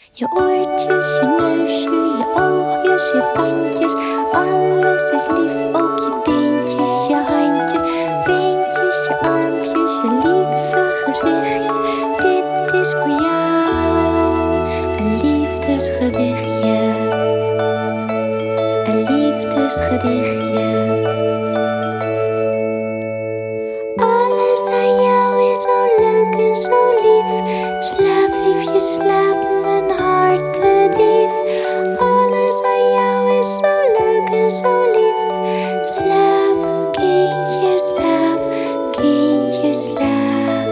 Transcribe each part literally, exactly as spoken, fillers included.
Je oortjes, je neusje, je oogjes, je tandjes. Alles is lief, ook je teentjes, je handjes, beentjes, je armpjes, je lieve gezichtje. Dit is voor jou een liefdesgedichtje. Een liefdesgedichtje. Alles aan jou is zo leuk en zo lief. Slaap liefje, slaap mijn hartedief. Alles aan jou is zo leuk en zo lief. Slaap kindje, slaap kindje, slaap.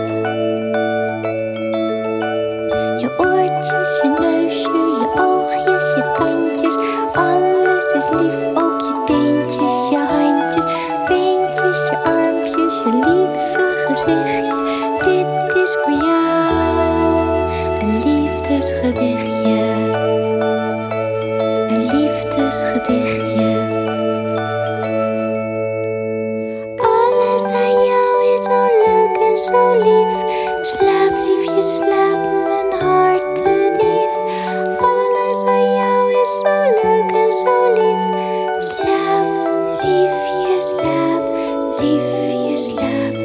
Je oortjes, je neusje, je oogjes, je tandjes. Alles is lief, ook je teentjes, je handjes, beentjes, je armpjes, je lieve gezichtje. Dit is voor jou een liefdesgedichtje. Een liefdesgedichtje. Alles aan jou is zo leuk en zo lief. Slaap liefje, slaap mijn hartedief. Alles aan jou is zo leuk en zo lief. Slaap liefje, slaap liefje, slaap.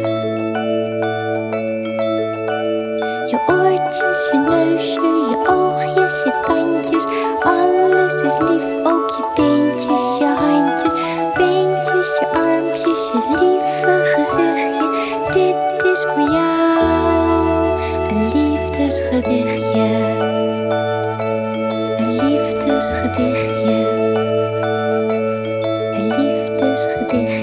Je oortjes, je neusje, je oogjes, je tandjes. Alles is lief, ook je teentjes, je handjes, beentjes, je armpjes, je lieve gezichtje. Dit is voor jou een liefdesgedichtje. Een liefdesgedichtje. Een liefdesgedichtje.